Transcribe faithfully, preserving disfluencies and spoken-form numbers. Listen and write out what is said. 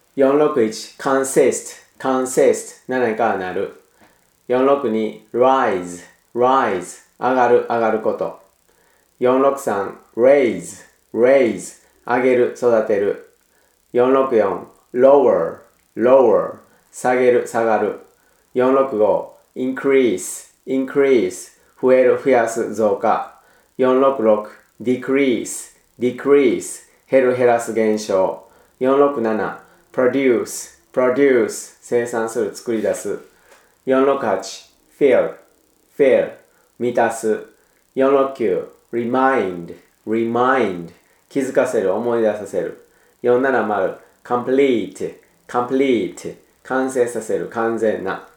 よんろくいち consist consist 何かなる。よんろくに rise rise 上がる上がること。よんろくさん raise raise 上げる育てる。よんろくよん lower lower 下げる下がる。よんろくご increase increase 増える増やす増加。よんろくろく decrease decrease 減る減らす減少。よんろくなな produce produce 生産する作り出す。よんろくはち fill fill 満たす。よんろくきゅう remind remind 気づかせる思い出させる。よんろくなな complete complete 完成させる完全な。